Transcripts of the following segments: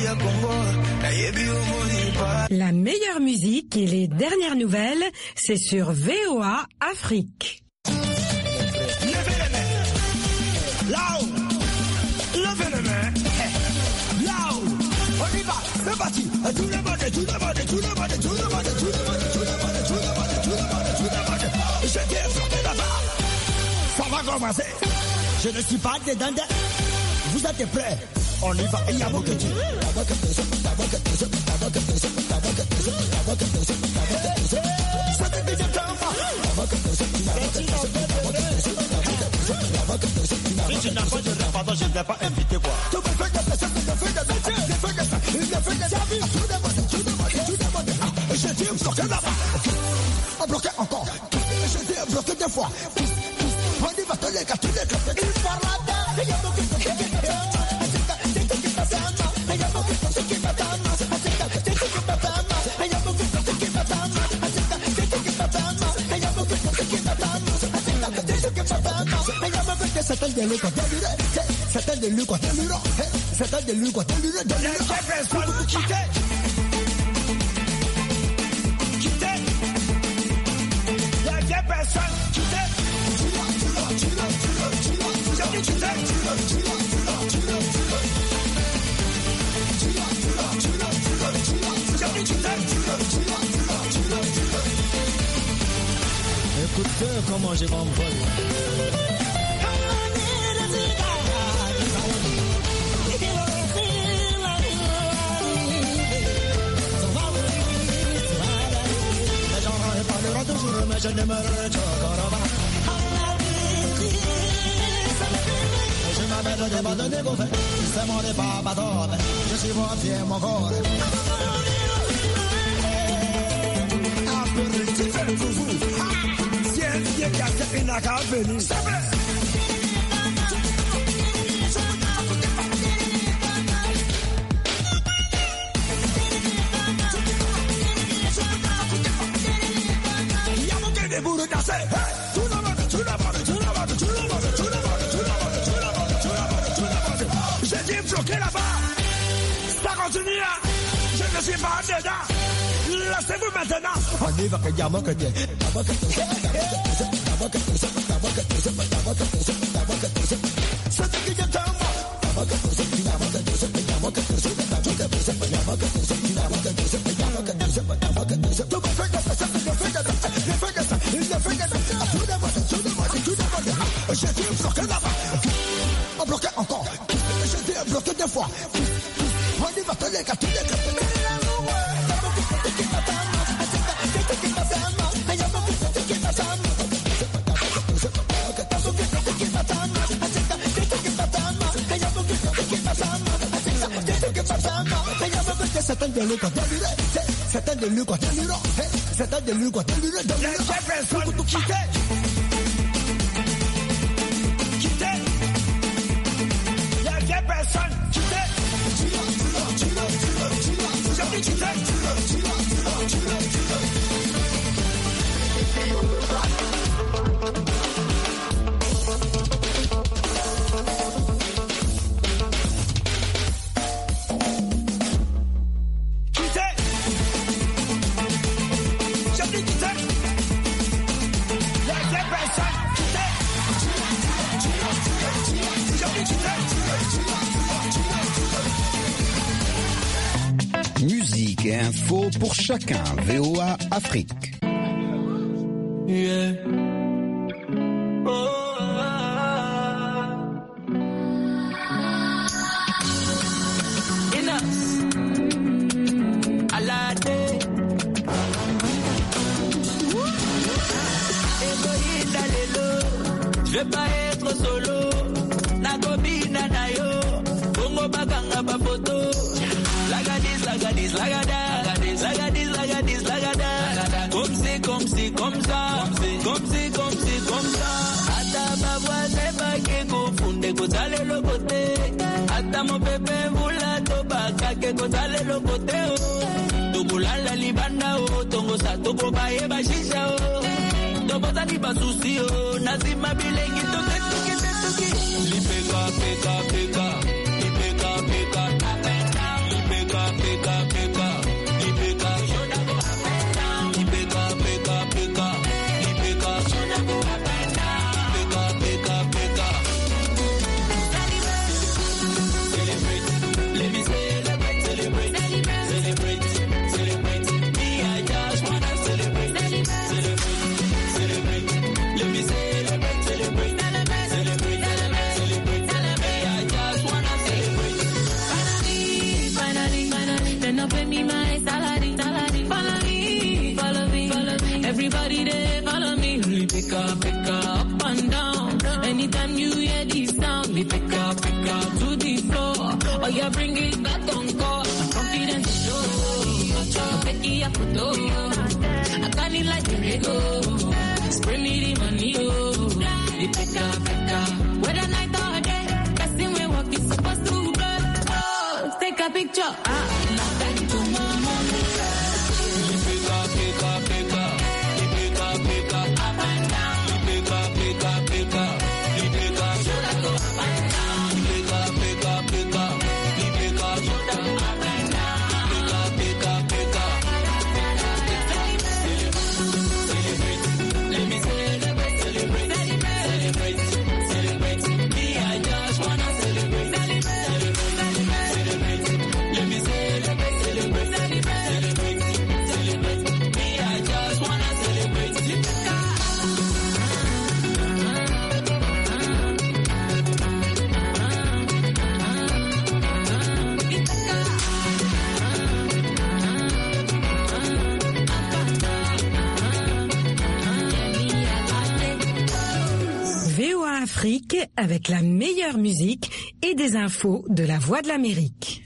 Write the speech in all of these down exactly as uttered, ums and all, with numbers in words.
La meilleure musique et les dernières nouvelles, c'est sur V O A Afrique. Levez les mains. Là-haut. Levez les mains. Là-haut. On y va. C'est parti. Tout le monde, tout le monde, tout le monde, tout le monde, tout le monde, tout le monde, tout le monde, tout le monde, tout le monde, tout le monde. Je t'ai frappé là-bas. Ça va commencer. Je ne suis pas dedans. Vous êtes prêts? On y va. Il y a beaucoup de Dieu. Si tu n'as pas de répondant, je ne vais pas inviter quoi. Je t'ai bloqué là-bas. On bloqué encore. Je t'ai bloqué deux fois. On y va tous les gars, tous les gars. Il parle là-dedans. Il y a beaucoup de Dieu. C'était de lui quoi délire, c'était de lui quoi délire, c'était de lui quoi délire, délire. Il y a personne quitter, quitter. Il y a des personnes quitter. J'ai dit quitter. J'ai dit quitter. Écoutez comment je m'envole. Mais je ne me retrouvera je m'appelle des bandes de gouvernes, c'est mon départ pas je suis mon pied, mon corps. Apéritif pour vous. Si un vieux qui a fait une accord venue, c'est vrai. Tout le monde, tout le monde, tout le monde, tout le monde, tout le monde, tout le monde, tout le monde, tout le monde, tout le monde, tout le monde. J'ai dit bloqué là-bas. Ça continue. Je ne suis pas dedans. Laissez-vous maintenant. On y va que diamant que Dieu. C'est ce qui est en moi. Je t'ai bloqué là-bas. On bloqué encore. Je t'ai bloqué deux fois. On y va tous les gars, tous les gars. C'était de lui quoi délire, c'était de lui quoi délire, c'était de lui quoi délire. Il y a personne pour quitter. Quitter. Il y a des personnes quitter. J'ai dit quitter. Musique et info pour chacun. V O A Afrique. Yeah. Oh, ah. Enough. Alade. Egoïsta lelo. Je vais pas être solo. Nakobina nayo. Bongo baganga ba photo. Lagadis, lagadis, lagada, lagadis, lagadis, lagadis, lagada, comme c'est, comme c'est, comme ça, comme c'est, comme c'est, comme ça. Ata babwa c'est pas que confunde, kotale le côté. Ata mon bébé voula toba, kake kotale le côté. Tubula la libanda o, tongo sa tobo bae bashisha o. Tobo tani basusi o, nazima bilengi toke toke toke. Lipeka, peka, peka, lipeka, peka. pick up, pick up and down. Anytime you hear this sound, me pick up, pick up to the floor. Oh, yeah, bring it back on call. Confidence show. Becky, I put on. I got it like a Lego. Spray me the money, oh. The pick up, pick up. Whether night or day, person we walk is supposed to blow. Oh, take a picture. Ah, not that to mama. Pick up, pick up, pick up. Pick up, pick up, up and down. Pick up, pick up, pick up. Pick up, shoulder go up and down. Pick up, pick up, pick up. Pick up, shoulder go up and down. Pick up, pick up, pick up. Celebrate, let me celebrate, celebrate, celebrate, celebrate. Me, I just wanna celebrate, celebrate, celebrate. Let me celebrate, celebrate, celebrate, celebrate. Me, I just wanna celebrate. V O A Afrique avec la meilleure musique et des infos de la Voix de l'Amérique.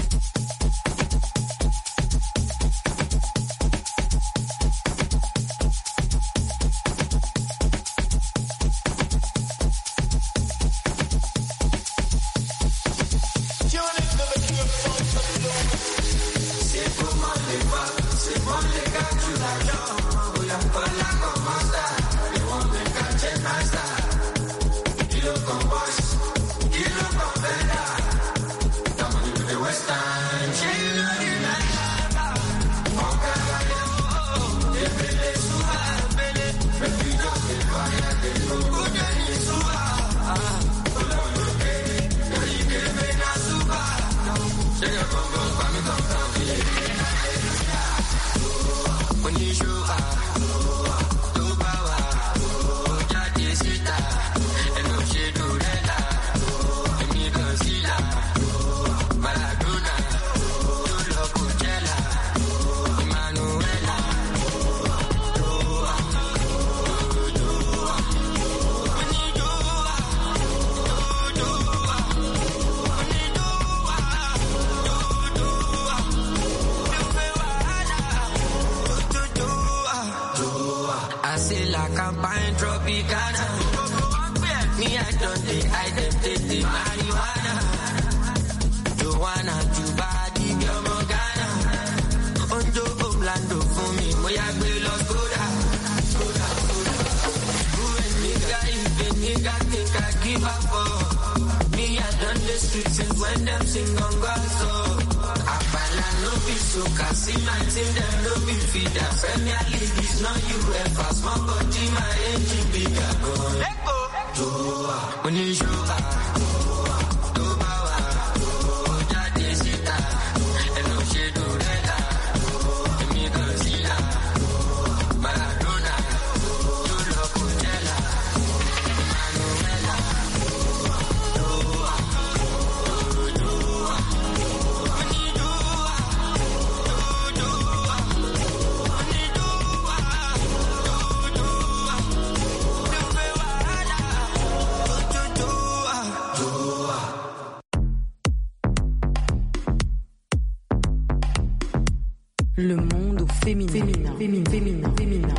Le monde au féminin. Féminin, féminin, féminin, féminin.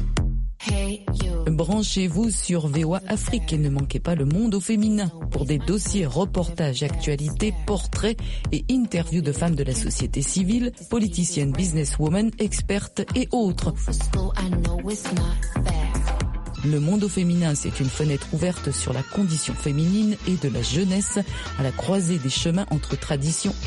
Hey, you. Branchez-vous sur V O A Afrique et ne manquez pas le monde au féminin pour des dossiers, reportages, actualités, portraits et interviews de femmes de la société civile, politiciennes, businesswomen, expertes et autres. Le monde au féminin, c'est une fenêtre ouverte sur la condition féminine et de la jeunesse à la croisée des chemins entre tradition